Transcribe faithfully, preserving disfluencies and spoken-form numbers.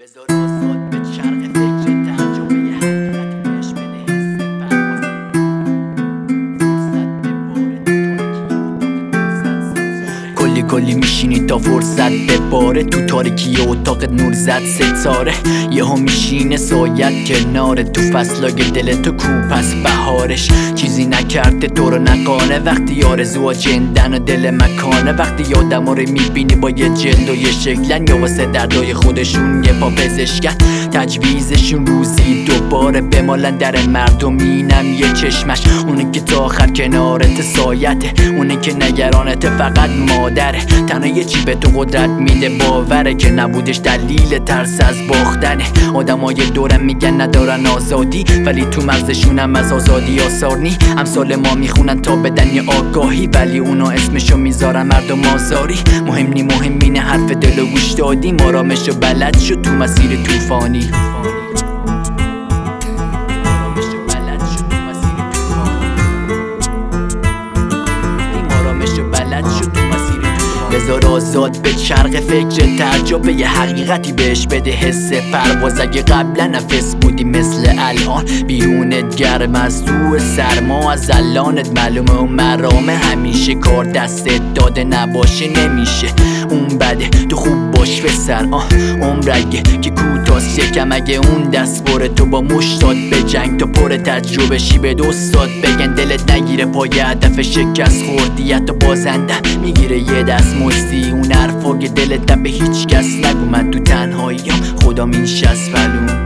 بذار آزاد به چرخ فکر ترجمه یه حقیقتی بهش بده حس پرواز فرصت بباره کلی کلی میشینی تا فرصت بباره تو تاریکی اتاق نور زد ستاره یهو میشینه سایت کناره تو فصلای دل تو کو پس بهارش چیزی نکرده تو رو نقانه وقتی آرزوها جندن و دل مکانه وقتی آدما رو میبینی با یه جلد و یه شکلن یا واسه دردای خودشون یه پا پزشکن تجویزشون روزی دوباره بمالن در مردم اینم یه چشمش اونی که تا آخر کنارت سایته اونی که نگرانت فقط مادره تنها یه چی به تو قدرت میده باوره که نبودش دلیل ترس از باختنه آدمای دورم میگن ندارن آزادی ولی تو مغزشون هم از آزادی آثار نی امثال ما میخونن تا بدن یه آگاهی ولی اونا اسمشو میذارن مردم آزاری مهم نی مهم اینه حرف دلو گوش دادی آرامشو بلد شد تو مسیر طوفانی بذار آزاد به چرخ فکر ترجمه یه حقیقتی بهش بده حس پرواز اگه قبلا نفس بودی مثل الان بیرونت گرم از تو سرما از الانت معلومه و مرامه همیشه کار دستت داده نباشه نمیشه اون بده تو خوب باش پسر آه عمرگه که کوتاست یکم اگه اون دست بره تو با مشتاد به جنگ تو پر تجربه شی به دوستاد بگن دلت نگیره پای هدف شکست خوردی حتی بازنده میگیره یه دست مستی اون حرفا که دلت به هیچ کس نگو من تو تنهاییم خدا این شست فلون